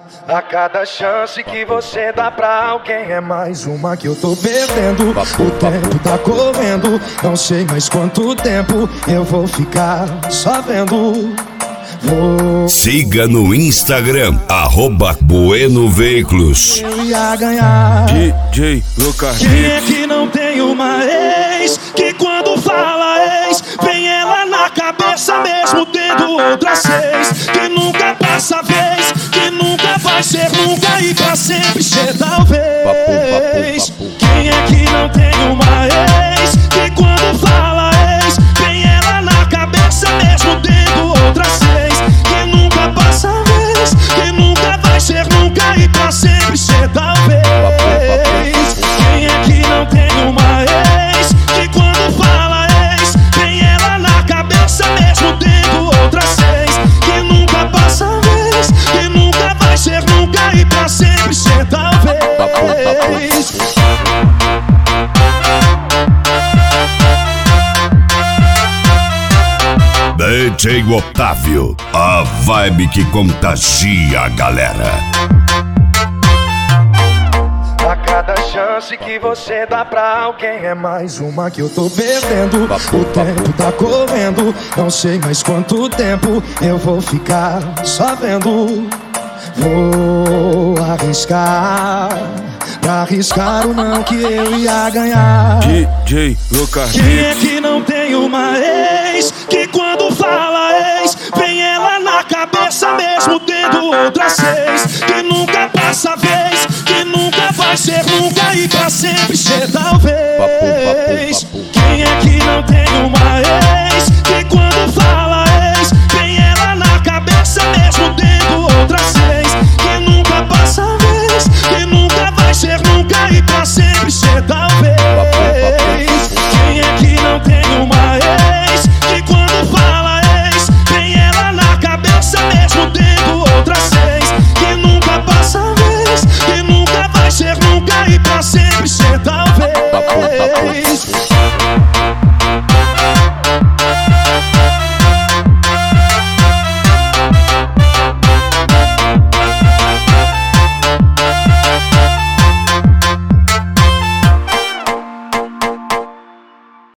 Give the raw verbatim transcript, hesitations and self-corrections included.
A cada chance que você dá pra alguém é mais uma que eu tô perdendo. O tempo tá correndo, não sei mais quanto tempo eu vou ficar só vendo. Vou... Siga no Instagram, arroba Bueno Veículos. Eu ia ganhar. D J Lucas. Quem é que não tem uma ex que quando fala ex vem ela na cabeça mesmo tendo outras seis? Que nunca passa vez, que nunca vai ser nunca e pra sempre ser talvez. Quem é que não tem uma ex que quando fala ex vem ela na cabeça mesmo tendo outras seis? Que nunca passa vez, que nunca vai ser nunca e pra sempre ser talvez. Quem é que não tem uma ex que quando fala ex vem ela na cabeça mesmo tendo outras seis? Que nunca passa vez, que nunca vai ser nunca e pra sempre ser talvez. D J Otávio, a vibe que contagia a galera. A cada chance que você dá pra alguém é mais uma que eu tô perdendo. O tempo tá correndo, não sei mais quanto tempo eu vou ficar só vendo. Vou arriscar, pra arriscar o não que eu ia ganhar. D J Lucas. Quem é que não tem uma ex que quando fala ex vem ela na cabeça mesmo tendo outras seis? Que nunca passa vez, que nunca vai ser nunca e pra sempre ser talvez. Quem é que não tem uma ex